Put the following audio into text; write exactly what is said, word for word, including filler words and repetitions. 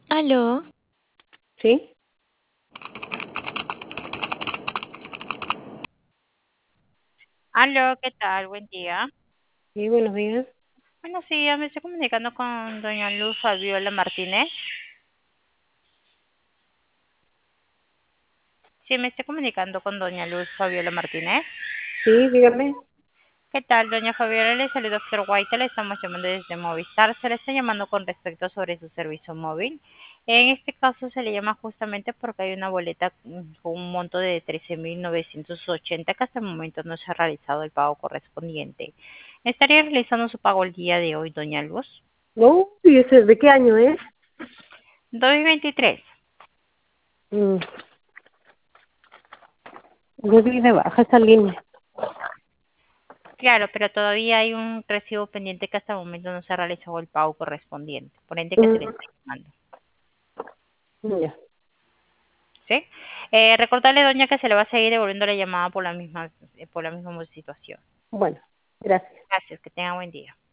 Aló, Sí, Aló, ¿qué tal? Buen día. sí, buenos días. Buenos días, me estoy comunicando con doña Luz Fabiola Martínez. Sí, me estoy comunicando con doña Luz Fabiola Martínez. Sí, dígame. ¿Qué tal, doña Fabiola? Le saludo Flor White, le estamos llamando desde Movistar. Se le está llamando con respecto sobre su servicio móvil. En este caso se le llama justamente porque hay una boleta mm, con un monto de trece mil novecientos ochenta que hasta el momento no se ha realizado el pago correspondiente. ¿Estaría realizando su pago el día de hoy, doña Luz? No, ¿y ese de qué año es? dos mil veintitrés. Mm, yo di de baja esa línea. Claro, pero todavía hay un recibo pendiente que hasta el momento no se ha realizado el pago correspondiente, por ende que se le Mm, está llamando. ya, ¿Sí? Eh, recordarle, doña, que se le va a seguir devolviendo la llamada por la misma, eh, por la misma situación. bueno, gracias. Gracias, que tenga buen día.